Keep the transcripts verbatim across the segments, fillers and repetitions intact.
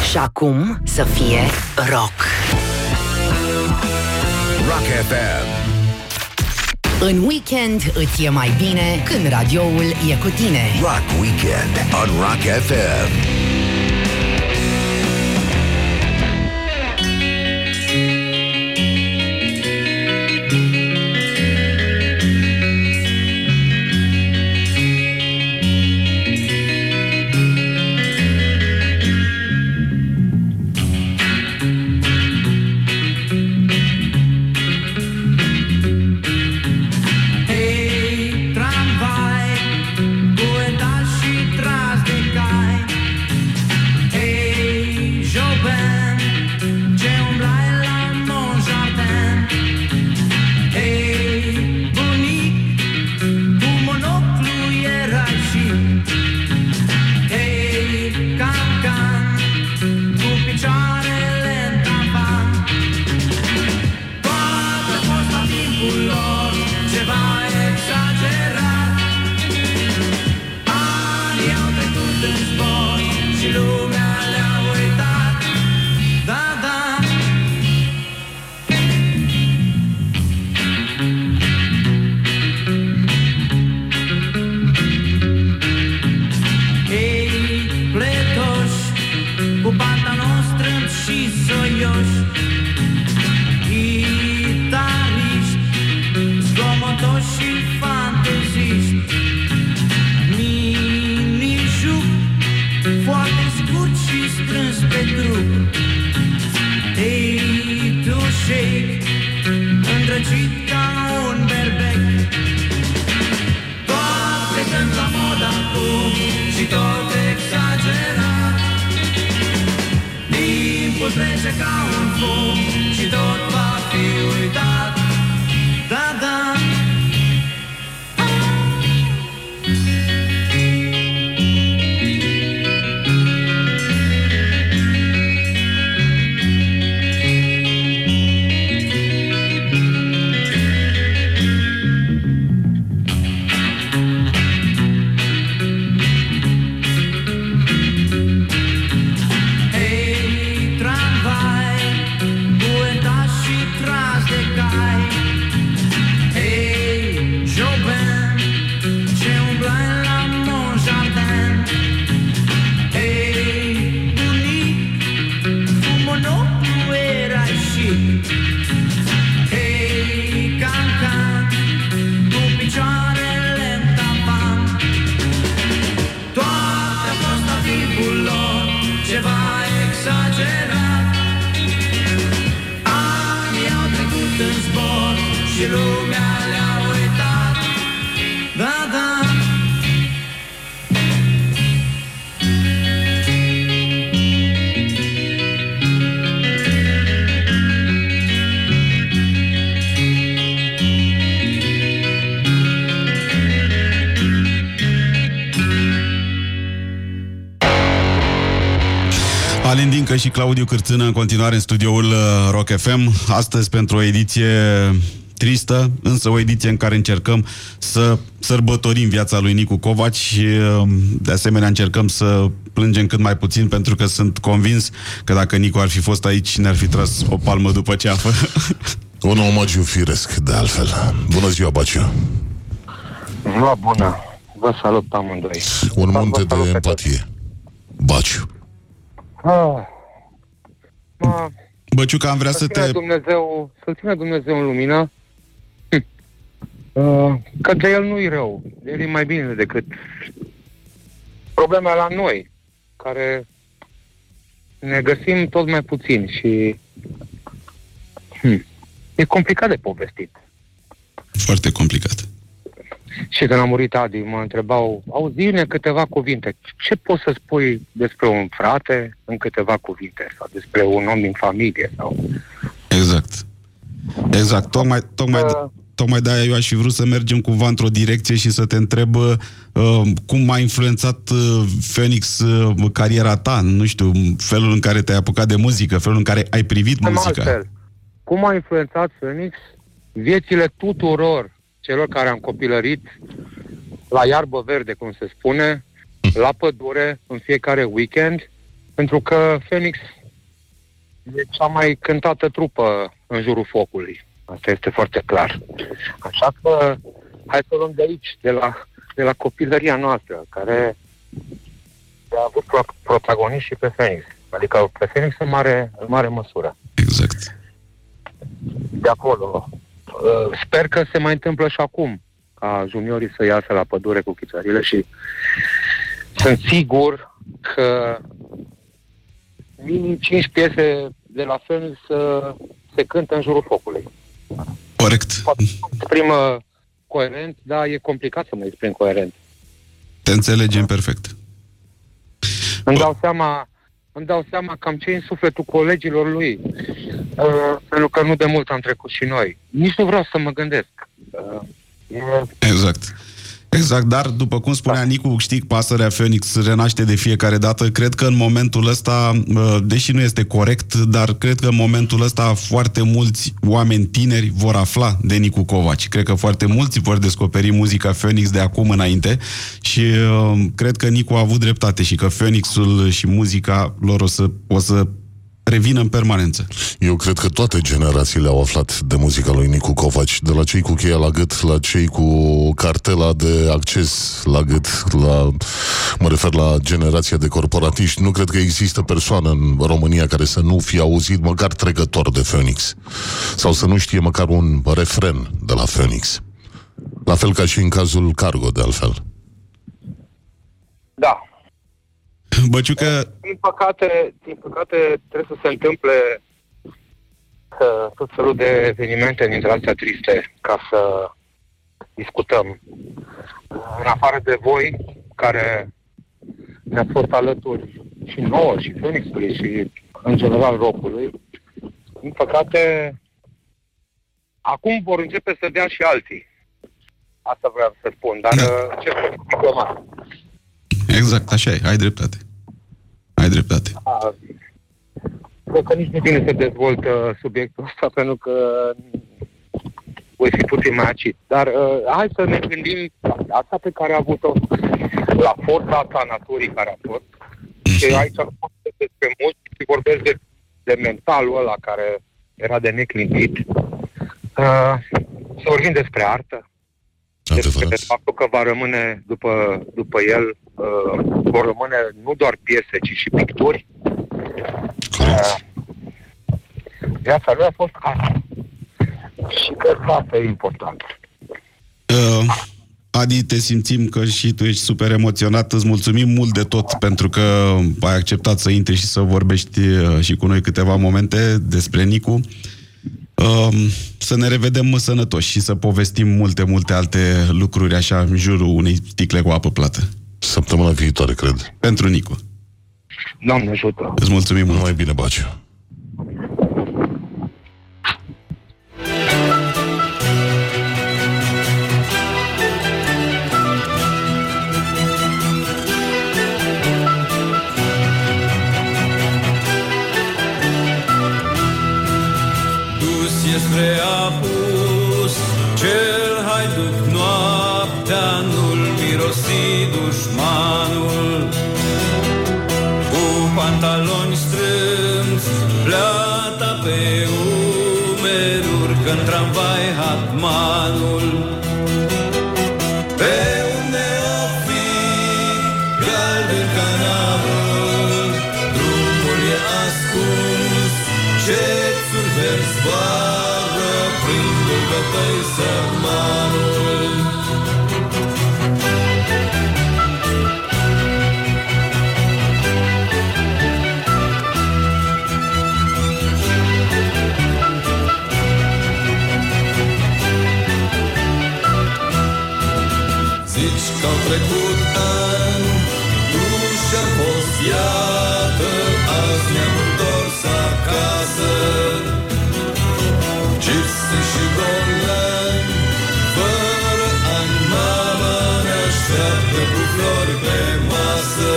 Și acum să fie rock. Rock F M. În weekend îți e mai bine când radioul e cu tine. Rock Weekend on Rock F M. Alin Dincă și Claudiu Cârțână în continuare în studioul Rock F M. Astăzi pentru o ediție tristă, însă o ediție în care încercăm să sărbătorim viața lui Nicu Covaci și de asemenea încercăm să plângem cât mai puțin, pentru că sunt convins că dacă Nicu ar fi fost aici ne-ar fi tras o palmă după ceafă. Un omagiu firesc, de altfel. Bună ziua, Baciu. Ziua bună. Vă salut pe amândoi. Un munte de empatie. Baciu. Ah, ma, Băciuca, am vrea să te... Dumnezeu, să-l țină Dumnezeu în lumină. Hm. Uh, că de el nu-i rău. El e mai bine decât problema la noi, care ne găsim tot mai puțin și hm. e complicat de povestit. Foarte complicat. Și când a murit Adi, mă întrebau, auzi-ne câteva cuvinte. Ce poți să spui despre un frate în câteva cuvinte? Sau despre un om din familie? Sau... Exact. Exact. Tocmai, tocmai, uh, tocmai de-aia eu aș fi vrut să mergem cumva într-o direcție și să te întreb uh, cum a influențat uh, Phoenix uh, cariera ta, nu știu, felul în care te-ai apucat de muzică, felul în care ai privit cum muzica. Altfel. Cum a influențat Phoenix viețile tuturor celor care am copilărit la iarbă verde, cum se spune, la pădure, în fiecare weekend, Pentru că Phoenix e cea mai cântată trupă în jurul focului. Asta este foarte clar. Așa că hai să luăm de aici, de la, de la copilăria noastră, care a avut pro- protagoniști și pe Phoenix. Adică pe Phoenix în mare, în mare măsură. Exact. De acolo. Sper că se mai întâmplă și acum, ca juniorii să iasă la pădure cu chitarrile și sunt sigur că minim cinci piese de la Phoenix se cântă în jurul focului. Corect. Poate să exprimă coerent, dar e complicat să mă exprim coerent. Te înțelegem perfect. Îmi dau seama, îmi dau seama cam ce în sufletul colegilor lui. Uh, pentru că nu de mult am trecut și noi. Nici nu vreau să mă gândesc. Uh, e... Exact. Exact, dar după cum spunea Nicu, știi, pasărea Phoenix renaște de fiecare dată. Cred că în momentul ăsta, deși nu este corect, dar cred că în momentul ăsta foarte mulți oameni tineri vor afla de Nicu Covaci. Cred că foarte mulți vor descoperi muzica Phoenix de acum înainte și uh, cred că Nicu a avut dreptate și că Phoenixul și muzica lor o să, o să revină în permanență. Eu cred că toate generațiile au aflat de muzica lui Nicu Covaci, de la cei cu cheia la gât, la cei cu cartela de acces la gât, la, mă refer la generația de corporatiști. Nu cred că există persoană în România care să nu fie auzit măcar trecător de Phoenix sau să nu știe măcar un refren de la Phoenix. La fel ca și în cazul Cargo, de altfel. Da. Băciucă... Din păcate, din păcate trebuie să se întâmple că tot felul de evenimente dintre astea triste ca să discutăm. În afară de voi, care ne-ați fost alături și nouă, și Phoenixului, și în general rockului, din păcate, acum vor începe să dea și alții. Asta vreau să spun, dar ce să diplomat. Exact, așa e, ai dreptate. Ai dreptate. A, cred că nici nu bine să dezvoltă subiectul ăsta, pentru că voi fi puțin mai acid. Dar uh, hai să ne gândim la viața pe care a avut-o, la forța asta naturii care a fost. Și aici vorbesc despre muzică și vorbesc de, de mentalul ăla care era de neclintit. Uh, să vorbim despre artă. Despre faptul că va rămâne după, după el uh, vor rămâne nu doar piese, ci și picturi. Uh, viața lui a fost asta. Și cred că asta e important. Uh, Adi, te simțim că și tu ești super emoționat. Îți mulțumim mult de tot pentru că ai acceptat să intri și să vorbești uh, și cu noi câteva momente despre Nicu. Uh, să ne revedem sănătoși și să povestim multe, multe alte lucruri așa în jurul unei sticle cu apă plată. Săptămâna viitoare, cred. Pentru Nicu. Doamne ajută! Îți mulțumim mult! Numai bine, Baciu! Spre apus, cel haiduc noaptea, nu-l mirosi dușmanul. Cu pantaloni strâmți, plata pe umeruri, că-n tramvai hatmanul. Pe unde o fi, galben canalul, drumul e ascuns, cețul vers zboară prin dulgătăi sărmanul. Zici că-au trecut ani, nu și-a fost, iată, azi ne-am întors acasă. Gypsy și golani, fără ani, mama ne așteaptă cu flori pe masă.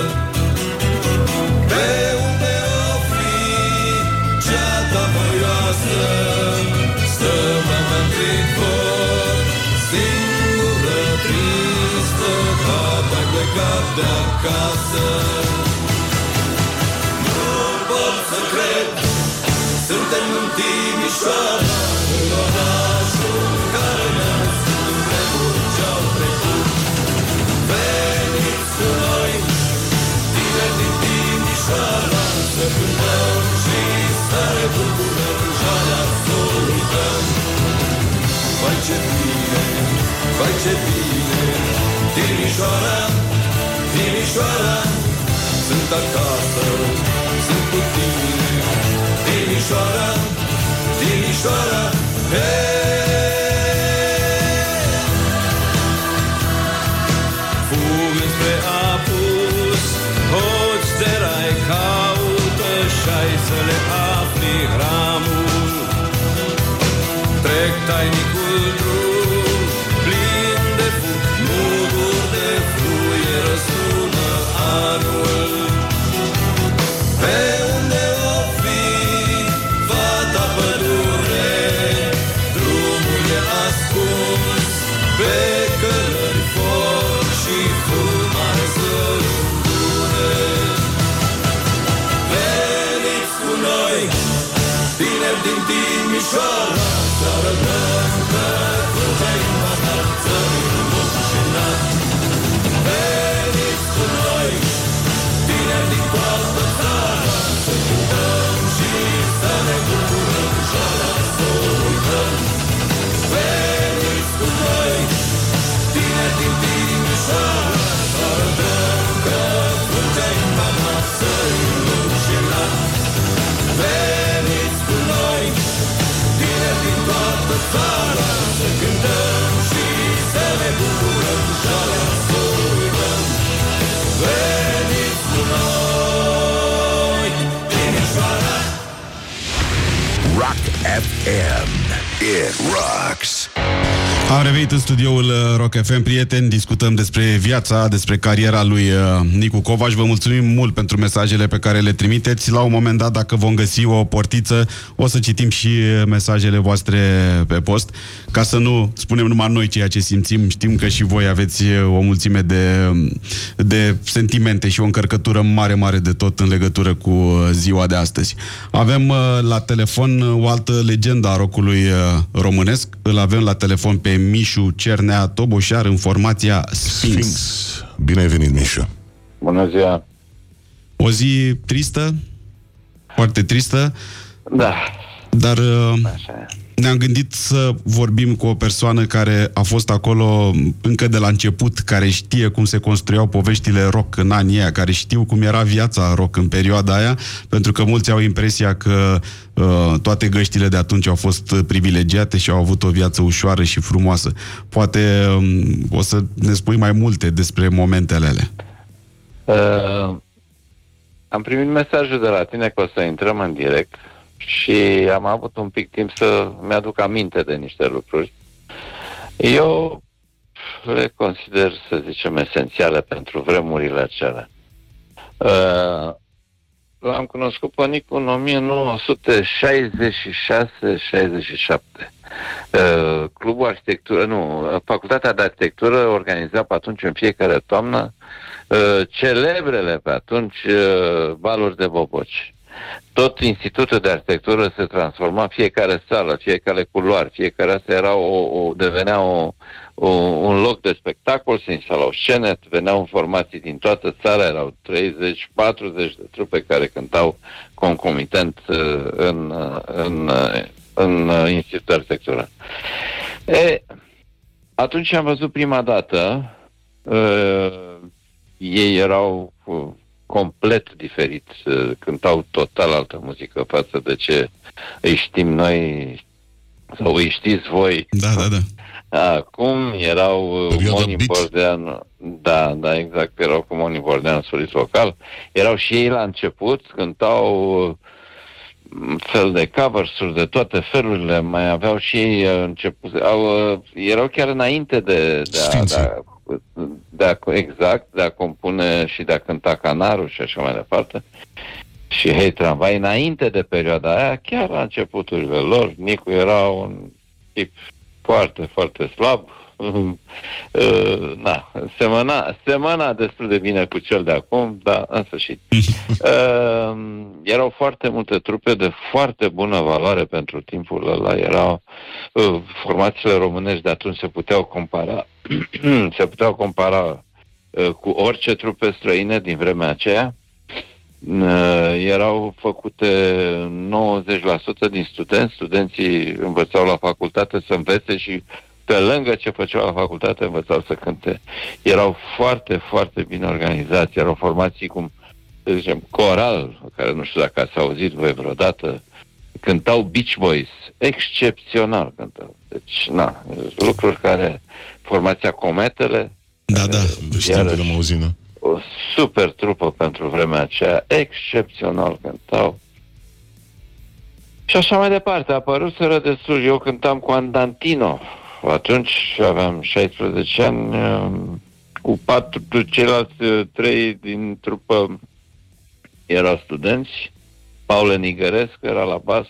Pe unde o fi ceata voioasă, stă mama în tricot, singură, tristă, tata-i plecat de acasă. suntem în Timișoara, în orașul care ne-a născut în vremuri ce-au trecut. Veniți cu noi, tineri din Timișoara, să cântăm și să ne bucurăm, joia să o uităm. Vai ce bine, vai ce bine, Timișoara, Timișoara, sunt acasă, sunt cu tine. Timișoara, Timișoara, hei! Fug spre apus, hoți de rai caută și-ai să le afli hramul. Trec tainicul drum, plin de fug, muguri de fruie, răsună anul. Pe unde o fi fata pădure, drumul e ascuns pe cărări, foc și fumare să îndure. Veniți cu noi, tineri din Timișoara, să arătăm că crucea inima ta, țării rușinat. Veniți cu noi, tineri din toată țara, să cântăm și să ne bucurăm, joia să o uităm. Veniți cu noi, tineri din Timișoara, să arătăm că crucea inima ta, țării rușinat. Veniți cu noi, tineri din toată țara, să cântăm și să ne bucurăm, joia să o uităm. Veniți cu noi, Timișoara. Rock F M. It rocks. Am revenit în studioul Rock F M, prieteni, discutăm despre viața, despre cariera lui Nicu Covaci. Vă mulțumim mult pentru mesajele pe care le trimiteți. La un moment dat, dacă vom găsi o portiță, o să citim și mesajele voastre pe post, ca să nu spunem numai noi ceea ce simțim. Știm că și voi aveți o mulțime de, de sentimente și o încărcătură mare, mare de tot în legătură cu ziua de astăzi. Avem la telefon o altă legendă a rockului românesc. Îl avem la telefon pe Mișu Cernea, toboșar în formația Sphinx. Sphinx. Bine ai venit, Mișu. Bună ziua. O zi tristă, foarte tristă. Da. Dar Așa. ne-am gândit să vorbim cu o persoană care a fost acolo încă de la început, care știe cum se construiau poveștile rock în anii aia, care știu cum era viața rock în perioada aia, pentru că mulți au impresia că uh, toate găștile de atunci au fost privilegiate și au avut o viață ușoară și frumoasă. Poate um, o să ne spui mai multe despre momentele alea. Uh, am primit mesajul de la tine că o să intrăm în direct și am avut un pic timp să mi-aduc aminte de niște lucruri. Eu le consider, să zicem, esențiale pentru vremurile acelea. Uh, l-am cunoscut pe Nicu în o mie nouă sute șaizeci și șase șaizeci și șapte. Uh, Clubul Arhitectură, nu, Facultatea de Arhitectură organiza pe atunci în fiecare toamnă uh, celebrele pe atunci uh, baluri de boboci. Tot Institutul de Arhitectură se transforma, fiecare sală, fiecare culoar, fiecare asta era o, o, devenea o, o, un loc de spectacol, se instalau scene, veneau informații din toată țara, erau treizeci patruzeci de trupe care cântau concomitent în, în, în, în Institutul de Arhitectură. E, atunci am văzut prima dată, uh, ei erau uh, complet diferit, cântau total altă muzică față de ce îi știm noi sau îi știți voi. Da, da, da. Acum erau Moni Bordeanu, da, da, exact, erau cu Moni Bordeanu, solist vocal. Erau și ei la început, cântau fel de covers-uri de toate felurile, mai aveau și ei început, au, erau chiar înainte de, de a, de a de a, exact, de a compune și de a cânta Canarul și așa mai departe. Și Hei Tramvai, înainte de perioada aia, chiar la începuturile lor, Nicu era un tip foarte, foarte slab. Uh, na, semăna, semăna destul de bine cu cel de acum, dar în sfârșit. Uh, erau foarte multe trupe de foarte bună valoare pentru timpul ăla. Erau uh, formațiile românești de atunci se puteau compara se puteau compara uh, cu orice trupe străine din vremea aceea. Uh, erau făcute nouăzeci la sută din studenți. Studenții învățau la facultate să învețe și pe lângă ce făceau la facultate învățau să cânte. Erau foarte, foarte bine organizați. Erau formații cum, să zicem, Coral, care nu știu dacă ați auzit voi vreodată, cântau Beach Boys, excepțional cântau. Deci, na, lucruri care, formația Cometele, da, da, știm că l-am auzit, da? O super trupă pentru vremea aceea, excepțional cântau. Și așa mai departe, apăruseră destul. Eu cântam cu Andantino. Atunci aveam șaisprezece ani, cu patru, ceilalți trei din trupă erau studenți. Paul Nigărescu era la bas.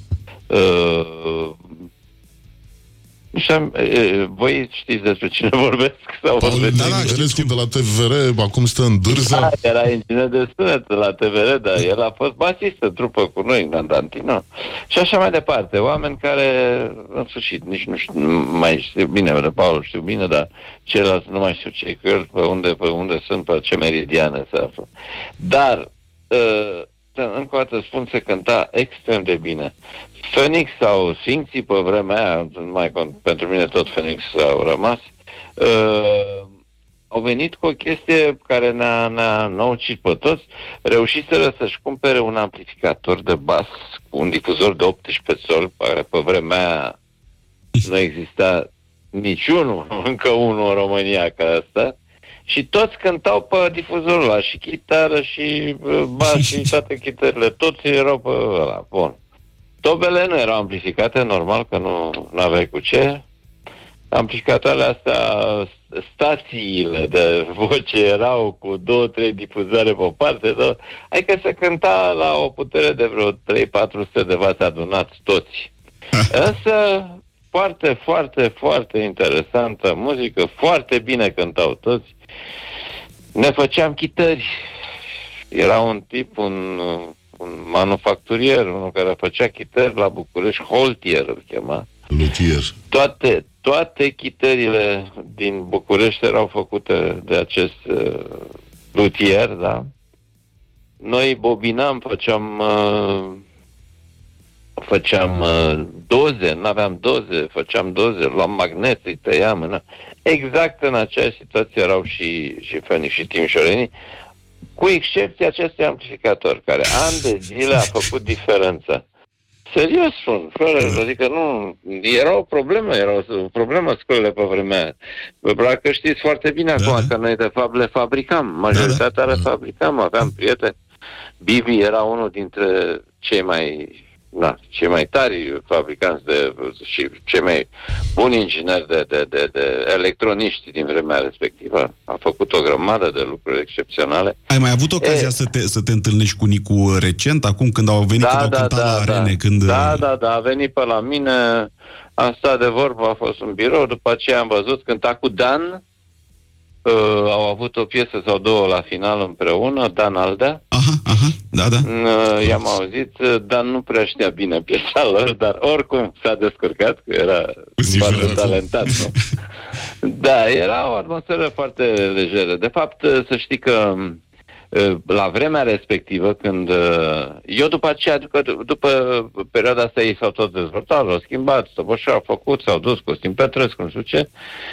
Uh, și-am, uh, voi știți despre cine vorbesc? Sau Paul Nigărescu de la T V R, acum stă în Dârza. Da, era inginer de sunet la T V R, dar el a fost basist în trupă cu noi, în Andantino. Și așa mai departe. Oameni care, în sfârșit, nici nu știu, nu mai știu bine, de Paul știu bine, dar ceilalți nu mai știu ce că pe unde, pe unde sunt, pe ce meridiane se află. Dar, uh, încă o dată spun, se cânta extrem de bine. Phoenix sau Sfinxii pe vremea aia, mai, pentru mine tot Phoenix au rămas, uh, au venit cu o chestie care ne-a, ne-a năucit pe toți. Reușiseră să-și cumpere un amplificator de bas cu un difuzor de optsprezece soli, care pe vremea aia nu exista niciunul, încă unul în România ca asta. Și toți cântau pe difuzorul ăla, și chitară, și bas, și toate chitările, toți erau pe ăla. Bun. Tobele nu erau amplificate, normal, că nu aveai cu ce. Amplificatoarele astea, stațiile de voce erau cu două, trei difuzoare pe o parte, două. Adică se cânta la o putere de vreo trei patru sute de watt adunați toți. Însă, foarte, foarte, foarte interesantă muzică, foarte bine cântau toți. Ne făceam chitări. Era un tip, un, un manufacturier, unul care făcea chitări la București, Holtier îl chema. Luthier. Toate, toate chitările din București erau făcute de acest uh, luthier, da? Noi bobinam, făceam uh, făceam uh, doze, nu aveam doze, făceam doze, luam magnete, îi tăiam. În... Exact în aceeași situație erau și, și Phoenix și timișorenii, cu excepția acestui amplificator, care ani de zile a făcut diferența. Serios spun, fără, adică nu, era o problemă, era o problemă școlile pe vremea aia. Probabil că știți foarte bine da, acum că noi de fapt le fabricam, majoritatea da, da. le fabricam, aveam prieteni. Bibi era unul dintre cei mai, na, cei mai tari fabricanți de, și cei mai buni ingineri de, de, de, de electroniști din vremea respectivă. A făcut o grămadă de lucruri excepționale. Ai mai avut ocazia e... să, te, să te întâlnești cu Nicu recent, acum când au venit, da, când au da, cântat da, la da. arene? Când... Da, da, da, a venit pe la mine, am stat de vorbă, a fost un birou, după aceea am văzut, cânta cu Dan, uh, au avut o piesă sau două la final împreună, Dan Aldea. Aha, aha, da, da. Uh, i-am auzit, Dan nu prea știa bine piesa lor, dar oricum s-a descurcat, că era foarte talentat, nu? Da, era o atmosferă foarte lejeră. De fapt, să știi că la vremea respectivă, când eu după aceea, după, după perioada asta ei s-au tot dezvoltat, s-au schimbat, s-au au făcut, s-au dus Costin Petrescu, nu știu ce.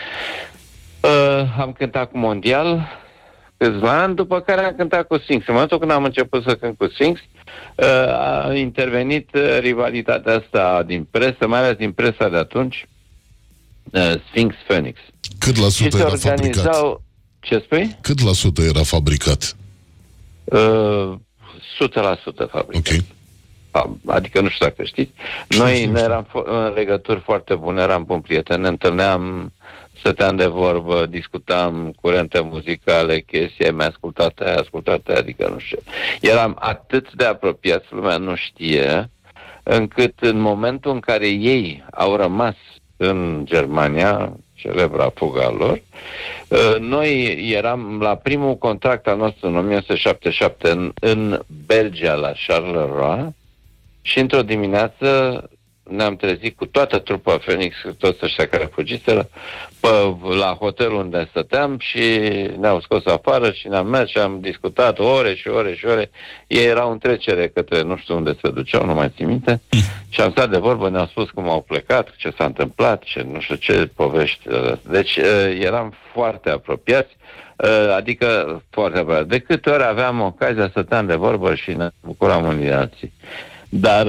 Uh, am cântat cu Mondial câțiva ani, după care am cântat cu Sphinx. În momentul când am început să cânt cu Sphinx, uh, a intervenit rivalitatea asta din presă, mai ales din presa de atunci, uh, Sphinx Phoenix. Cât la sută era fabricat? Ce spui? Cât la sută era fabricat? Uh, o sută la sută fabricat. Ok. Adică nu știu dacă știți. Noi ne eram în legături foarte bune, eram buni prieteni, ne întâlneam, stăteam de vorbă, discutam curente muzicale, chestii, ai mai ascultat aia, ascultat aia, adică nu știu. Eram atât de apropiați, lumea nu știe, încât în momentul în care ei au rămas în Germania, celebra fuga lor. Noi eram la primul contract al nostru în o mie nouă sute șaptezeci și șapte în, în Belgia, la Charleroi, și într-o dimineață ne-am trezit cu toată trupa Phoenix, cu toți ăștia care fugiseră, pe, la hotelul unde stăteam și ne-au scos afară și ne-am mers și am discutat ore și ore și ore. Ei erau în trecere către nu știu unde se duceau, nu mai țin minte, și am stat de vorbă, ne-au spus cum au plecat, ce s-a întâmplat, ce nu știu ce povești. Deci eram foarte apropiați, adică foarte apropiați. De câte ori aveam ocazia să stăteam de vorbă și ne bucuram unii de alții. Dar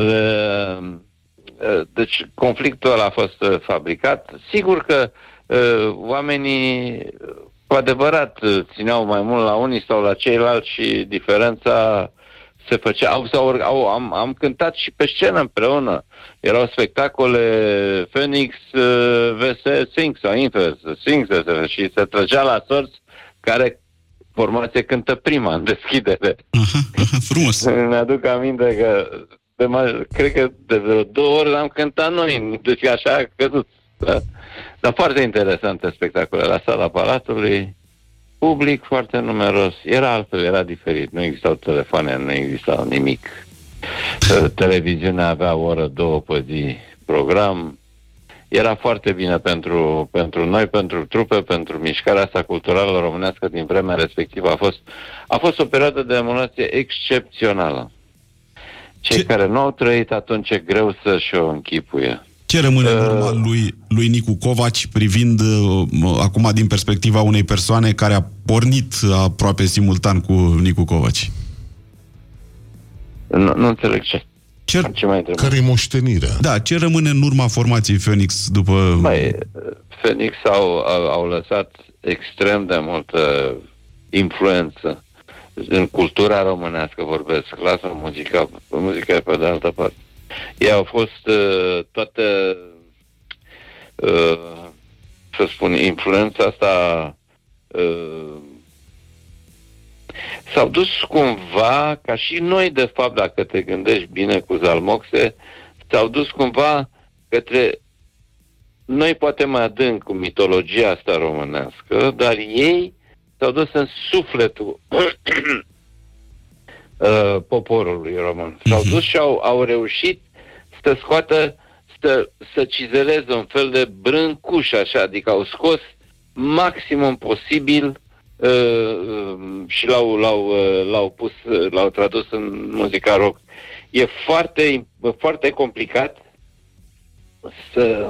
deci conflictul ăla a fost uh, fabricat. Sigur că uh, oamenii cu adevărat țineau mai mult la unii sau la ceilalți și diferența se făcea. Au, sau, au, am, am cântat și pe scenă împreună. Erau spectacole Phoenix uh, vs. Sings sau invers, Sings vs. și se trăgea la sorți care formație cântă prima în deschidere. Frumos. Mi-aduc aminte că de mai, cred că de vreo două ori l-am cântat noi, deci așa a căzut. Da? Dar foarte interesante spectacole la Sala Palatului, public foarte numeros, era altfel, era diferit, nu existau telefoane, nu existau nimic. Televiziunea avea o oră, două pe zi program, era foarte bine pentru, pentru noi, pentru trupe, pentru mișcarea asta culturală românească din vremea respectivă. A fost, a fost o perioadă de emoție excepțională. Cei ce... care nu au trăit atunci e greu să-și o închipuie. Ce rămâne în urma lui, lui Nicu Covaci privind uh, acum din perspectiva unei persoane care a pornit aproape simultan cu Nicu Covaci? Nu, nu înțeleg ce. Ce... ce mai trebuie? Care-i moștenirea? Da, ce rămâne în urma formației Phoenix după... Băi, Phoenix au, au, au lăsat extrem de multă influență în cultura românească, vorbesc, clasa muzica, muzica pe de altă parte. Ei au fost uh, toate, uh, să spun, influența asta, uh, s-au dus cumva, ca și noi, de fapt, dacă te gândești bine cu Zalmoxe, s-au dus cumva către noi, poate mai adânc cu mitologia asta românească, dar ei s-au dus în sufletul uh, poporului român. S-au dus și au, au reușit să scoată, să, să cizeleze un fel de brâncuș, așa, adică au scos maximum posibil uh, și l-au, l-au, uh, l-au pus, uh, l-au tradus în muzica rock. E foarte, foarte complicat să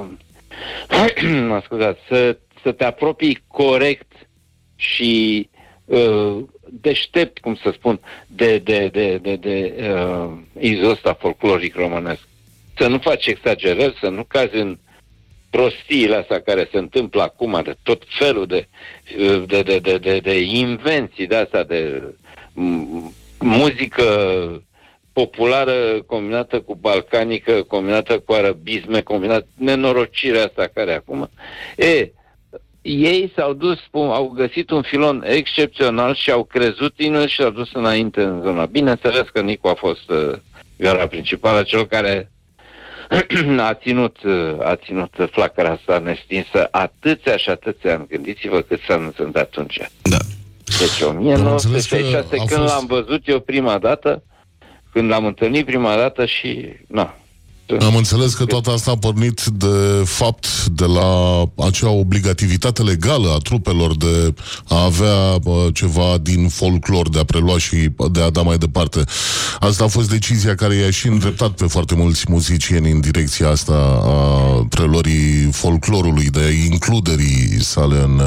mă scuzați, să, să te apropii corect și uh, deștept, cum să spun, de, de, de, de, de uh, izul ăsta folcloric românesc. Să nu faci exagerări, să nu cazi în prostiile astea care se întâmplă acum, de tot felul de, de, de, de, de, de invenții de astea, de m- muzică populară combinată cu balcanică, combinată cu arabisme, combinată nenorocirea asta care acum. E, ei s-au dus, spun, au găsit un filon excepțional și au crezut în el și s-au dus înainte în zona. Bineînțeles că Nicu a fost uh, gara principală, cel care a ținut, uh, a ținut flacăra asta nestinsă atâția și atâția ani. Gândiți-vă cât s-a sunt atunci. Da. Deci o mie nouă sute șaizeci și șase, când fost... l-am văzut eu prima dată, când l-am întâlnit prima dată și... na. Am înțeles că toată asta a pornit de fapt de la acea obligativitate legală a trupelor de a avea bă, ceva din folclor, de a prelua și de a da mai departe. Asta a fost decizia care i-a și îndreptat pe foarte mulți muzicieni în direcția asta a preluării folclorului, de includerii sale în,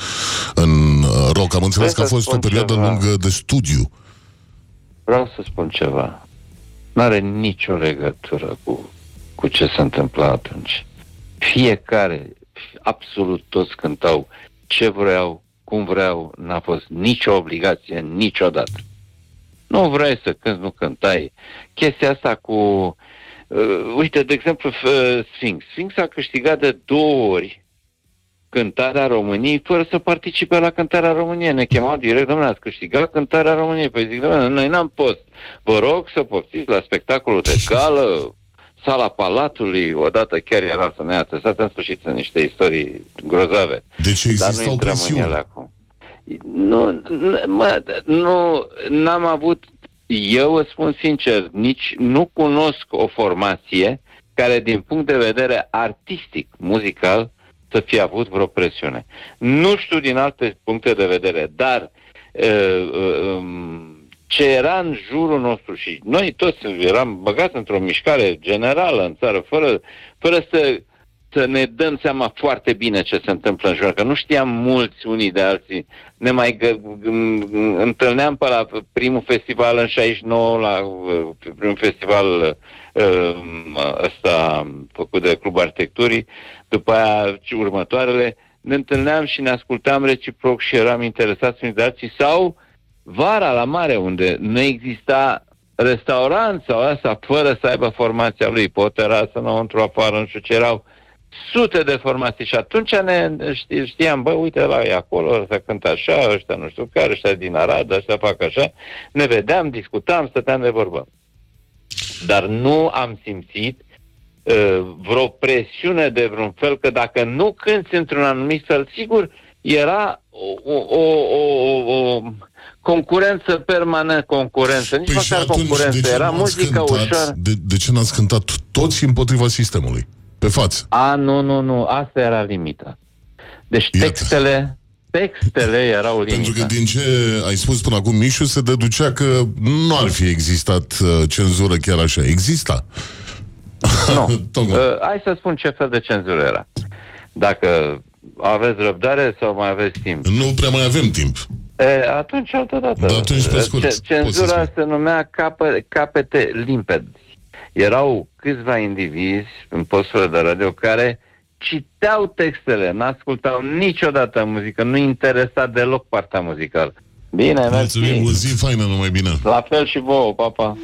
în rock. Am înțeles că a fost o perioadă ceva. lungă de studiu. Vreau să spun ceva. N-are nicio legătură cu, cu ce se întâmpla atunci. Fiecare, absolut toți cântau ce vreau, cum vreau, n-a fost nicio obligație niciodată. Nu vrei să cânti, nu cântai. Chestia asta cu... Uh, uite, de exemplu, uh, Sphinx. Sphinx a câștigat de două ori cântarea României fără să participe la cântarea României. Ne chemau direct, domnule, ați câștigat cântarea României. Păi zic, domnule, noi n-am post. Vă rog să poftiți la spectacolul de gală, sala Palatului, odată chiar era să ne atesat, în sfârșit sunt niște istorii grozave. Deci există nu o presiune. Acum. Nu, mă, nu, n-am avut, eu îți spun sincer, nici nu cunosc o formație care din punct de vedere artistic, muzical, să fie avut vreo presiune. Nu știu din alte puncte de vedere, dar uh, uh, ce era în jurul nostru și noi toți eram băgați într-o mișcare generală în țară, fără, fără să, să ne dăm seama foarte bine ce se întâmplă în jur, că nu știam mulți unii de alții. Ne mai gă, întâlneam pe la primul festival în șaizeci și nouă, la primul festival ăsta făcut de Clubul Arhitecturii, după aia următoarele, ne întâlneam și ne ascultam reciproc și eram interesați unii de alții, sau vara la mare, unde nu exista restaurant sau asta, fără să aibă formația lui, pe o terasă înăuntru, afară, nu știu ce, erau sute de formații și atunci ne știam, bă, uite, la e acolo, ăsta cântă așa, ăștia nu știu care, ăștia din Arad, ăștia fac așa, ne vedeam, discutam, stăteam de vorbă. Dar nu am simțit uh, vreo presiune de vreun fel, că dacă nu cânti într-un anumit fel, sigur, era o, o, o, o concurență permanentă, concurență, nici păi măcar concurență, era muzică ușor. De, de ce n-ați cântat toți împotriva sistemului? Pe față. A, nu, nu, nu, asta era limita. Deci Iată. textele, textele erau limita. Pentru că din ce ai spus până acum, Mișu, se deducea că nu ar fi existat uh, cenzură chiar așa. Exista. Nu. uh, hai să spun ce fel de cenzură era. Dacă aveți răbdare sau mai aveți timp. Nu prea mai avem timp. E, atunci altă dată. Da, atunci pe scurt. C- cenzura se numea capă, capete limpede. Erau câțiva indivizi în posturile de radio care citeau textele, n-ascultau niciodată muzică, nu interesa deloc partea muzicală. Bine, mulțumim, o zi faină, numai bine. La fel și vouă, papa.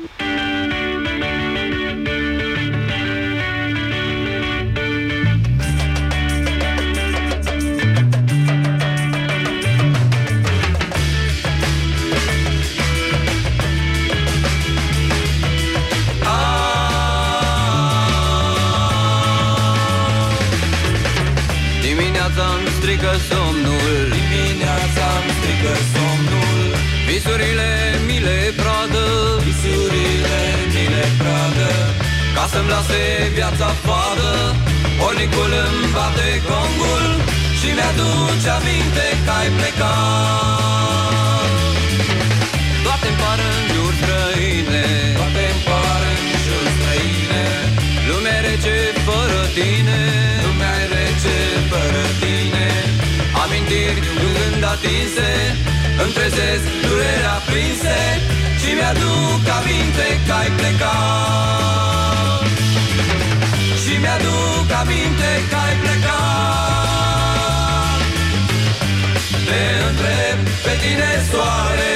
Strică somnul, dimineața îmi strică somnul. Visurile mi le pradă, visurile mi le pradă. Ca să-mi lase viața fadă, ornicul îmi bate gongul și mi-aduce aminte că ai plecat. Toate-mi par în jur străine, toate-mi par în jur străine. Lumea rece fără tine, lumea rece fără tine. Amintiri când atinse, îmi trezesc dureri aprinse și mi-aduc aminte că ai plecat. Și mi-aduc aminte că ai plecat. Te întreb pe tine, soare,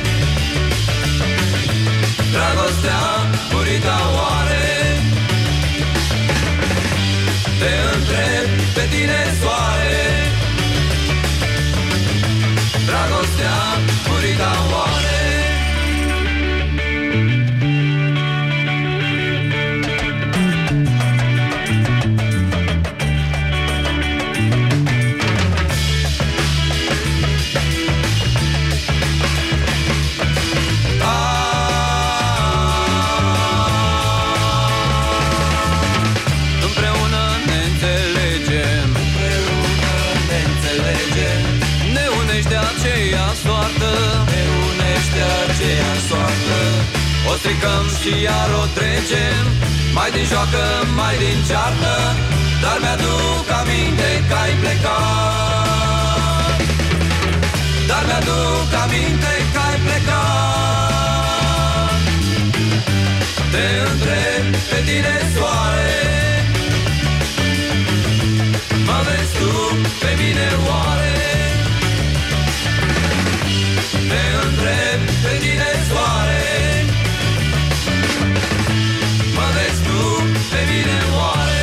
dragostea murita oare? Te întreb pe tine, soare, dragostea murita oare? O stricăm și iar o trecem, mai din joacă, mai din ceartă, dar mi-aduc aminte că ai plecat. Dar mi-aduc aminte că ai plecat. Te întreb pe tine, soare, mă vezi tu pe mine oare? Te întreb pe tine, soare, mă vezi tu pe mine oare?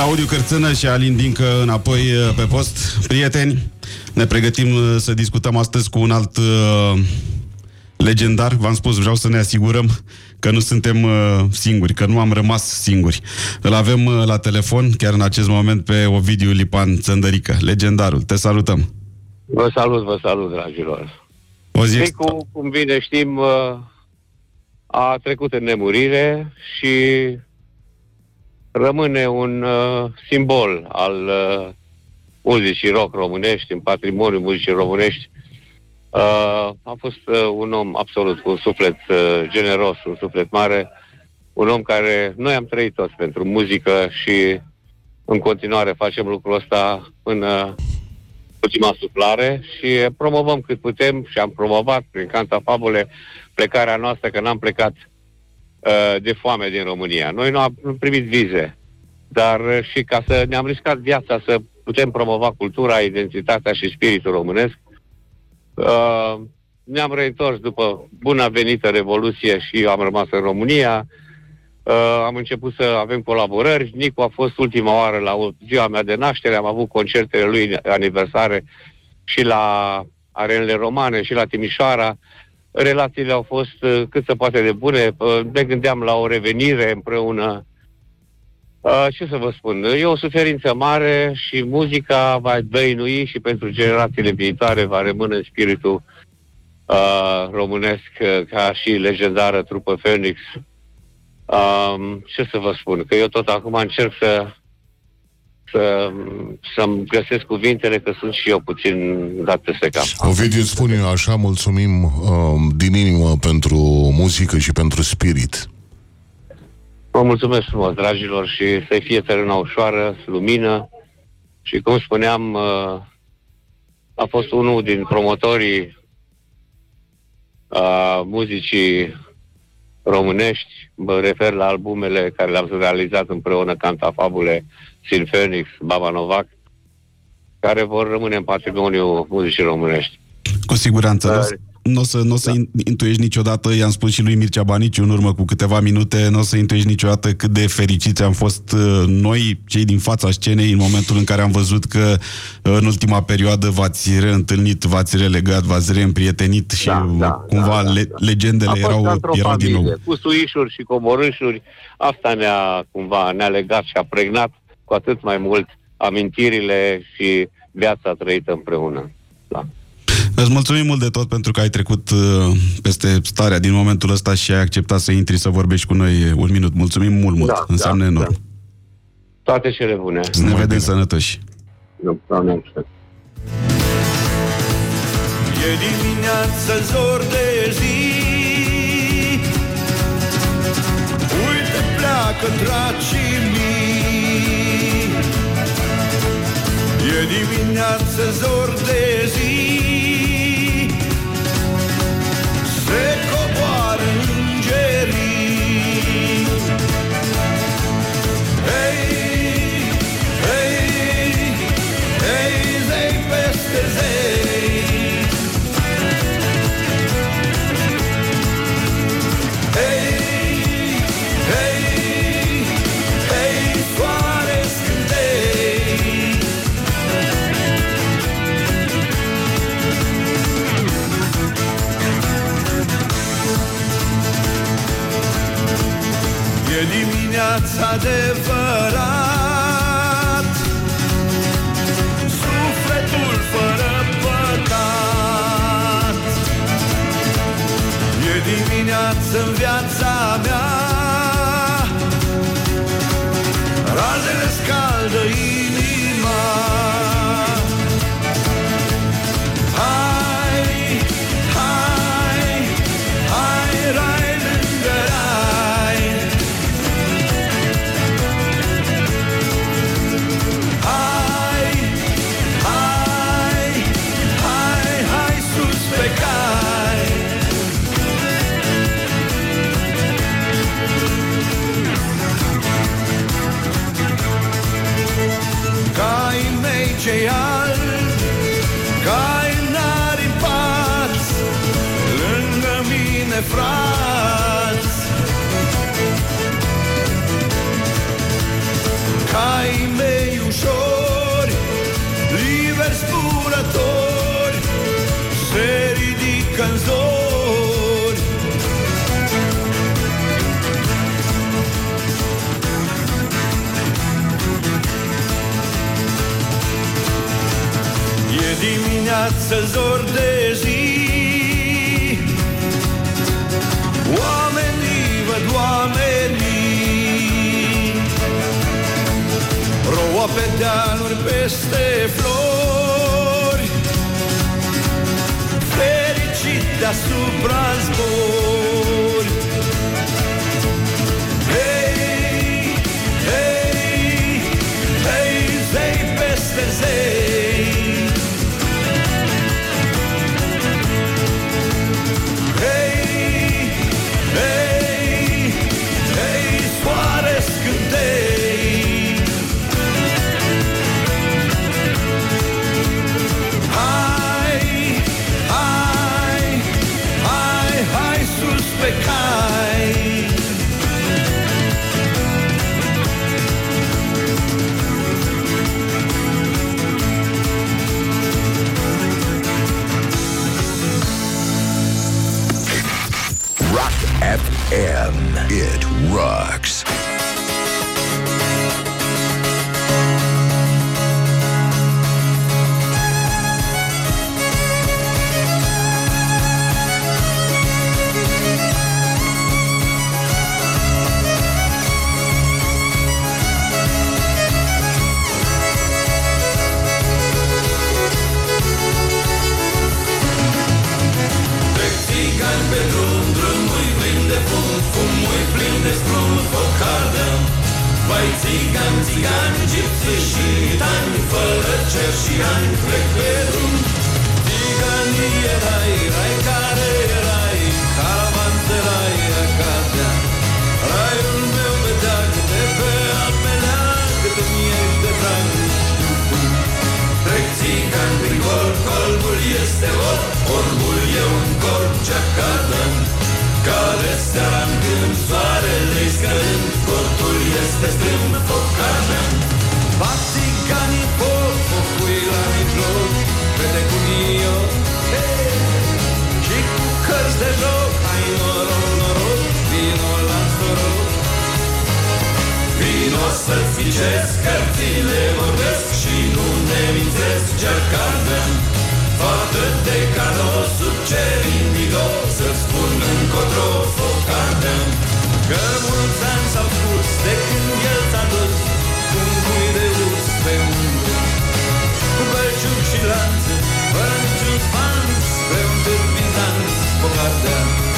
Claudiu Cârțână și Alin Dincă înapoi pe post. Prieteni, ne pregătim să discutăm astăzi cu un alt uh, legendar. V-am spus, vreau să ne asigurăm că nu suntem uh, singuri, că nu am rămas singuri. Îl avem uh, la telefon, chiar în acest moment, pe Ovidiu Lipan Țăndărică, legendarul. Te salutăm! Vă salut, vă salut, dragilor! O zi... Nicu, cum bine știm, uh, a trecut în nemurire și rămâne un uh, simbol al uh, muzicii rock românești, în patrimoniul muzicii românești. Uh, a fost uh, un om absolut cu un suflet uh, generos, un suflet mare, un om care noi am trăit toți pentru muzică și în continuare facem lucrul ăsta până ultima suflare și promovăm cât putem și am promovat prin Canta Fabule plecarea noastră, că n-am plecat uh, de foame din România. Noi nu am primit vize, dar uh, și ca să ne-am riscat viața să putem promova cultura, identitatea și spiritul românesc. Uh, ne-am reîntors după buna venită Revoluție și am rămas în România. Uh, am început să avem colaborări. Nicu a fost ultima oară la ziua mea de naștere, am avut concertele lui aniversare și la Arenele Romane și la Timișoara. Relațiile au fost uh, cât se poate de bune. Uh, ne gândeam la o revenire împreună. Uh, ce să vă spun? E o suferință mare și muzica va dăinui și pentru generațiile viitoare va rămâne în spiritul uh, românesc uh, ca și legendară trupă Phoenix. Um, ce să vă spun? Că eu tot acum încerc să, să, să-mi găsesc cuvintele, că sunt și eu puțin dat peste cap. Ovidiu, spune așa, mulțumim um, din inimă pentru muzică și pentru spirit. Vă mulțumesc frumos, dragilor, și să-i fie țărâna ușoară, lumină. Și cum spuneam, uh, a fost unul din promotorii uh, muzicii românești. Mă refer la albumele care le-am realizat împreună, Canta Fabule, Sin Phoenix, Baba Novac, care vor rămâne în patrimoniul muzicii românești. Cu siguranță. Dar... Nu o să, n-o să da. intuiești niciodată, i-am spus și lui Mircea Baniciu în urmă cu câteva minute, nu o să intuiești niciodată cât de fericiți am fost noi, cei din fața scenei, în momentul în care am văzut că în ultima perioadă v-ați reîntâlnit, v-ați relegat, v-ați reîmprietenit și da, da, cumva da, da, le, legendele erau, erau din nou. Cu suișuri și coborâșuri, asta ne-a cumva ne-a legat și a pregnat cu atât mai mult amintirile și viața trăită împreună. Da. Îți mulțumim mult de tot pentru că ai trecut uh, peste starea din momentul ăsta și ai acceptat să intri să vorbești cu noi un minut. Mulțumim mult, mult. Da, înseamnă da, enorm. Da. Toate cele bune. Să ne vedem bine. Sănătoși. Nu, Doamne, e dimineața, zor de zi, uite pleacă dracii mii. E dimineața, zor de zi, se coboară îngerii. Hei, hei, hei, zei peste zei. Hei, hei, hei, soare scântei. E dimineața adevărat, sufletul fără păcat. E dimineață în viața mea, razele scaldă inima. Hai, hai, hai, rai lângă rai. Hai, hai, hai, hai sus pe cai. Caii mei față zor de zi. Oamenii văd oamenii, roa pe dealuri peste flori, fericit deasupra zbori. Hei, hei, hei, zei peste zei. Hei, hei, hei, soare scântei. Hai, hai, hai, hai sus pe cai. Rock F M. It rocks. Trec țigani pe drum, drumul-i plin de fum, fumul-i plin de strum, foc arde. Vai țigani, țigani, gipsi și gitani, fără cer și ani, trec pe drum. Țiganii erai, rai care erai, caravanserai Acadea. Raiul meu vedea câte pe apelea, cât îmi ești de drag, nu știu cum. Trec țigani prin corp, colbul este orb, orbul e un corp ce-acadă, care seara-n când soarele-i scălând, cortul este strâmb, foc ardă. Bat țiganii foc, focul la mijloc, vede cum eu, hey, și cu cărți de joc, hai noroc, noroc, vino la noroc. Vino să-ți ghicesc, cărțile vorbesc și nu ne mințesc, ce-acadă. Fată de cadou, sub cer indigo, să-ți spun încotro, foc ardă. Că mulți ani s-au scurs de când el s-a dus cu un cui de urs pe unde, cu bălciuc și lanțe, fără niciun sfanț, spre un târg bizanț, foc ardă.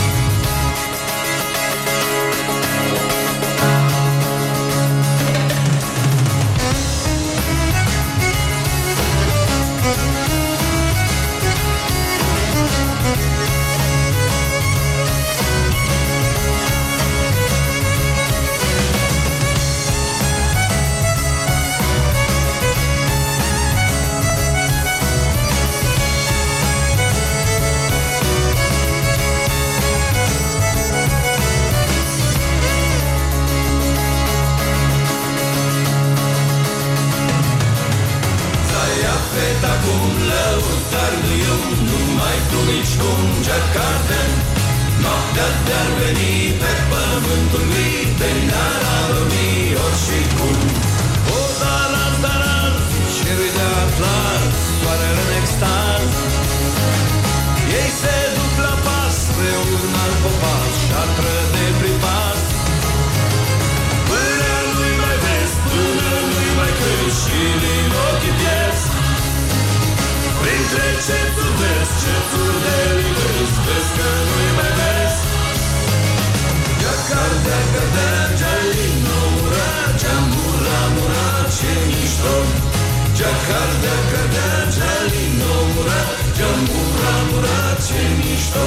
Acum lăutar nu eu, numai tu nici cum, ce-acadă. Noaptea de-ar veni pe pământul gri, de n-ar adormi ori și cum. O daraz, daraz, și râdea atlas, soarele în extaz. Ei se duc la pas spre un alt popas, șatră de pripas. Până nu-i mai vezi, până nu-i mai crezi și din ochii pierzi. Printre cețuri vezi, cețuri de livezi, vezi că nu-i mai vezi. Ia-cardea, cardea, gealino, mura, geamura, mura, ce mișto. Ia-cardea, cardea, gealino, mura, geamura, mura, ce mișto.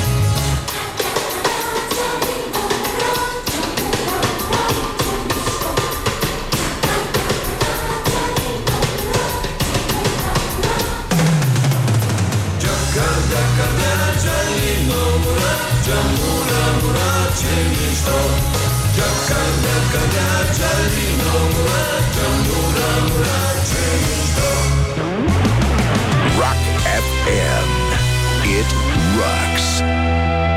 Geamura, mura, ce mișto. Ia-cardea, cardea, gealino, mura, geamura, mura, ce mișto. Rock F M. It rocks.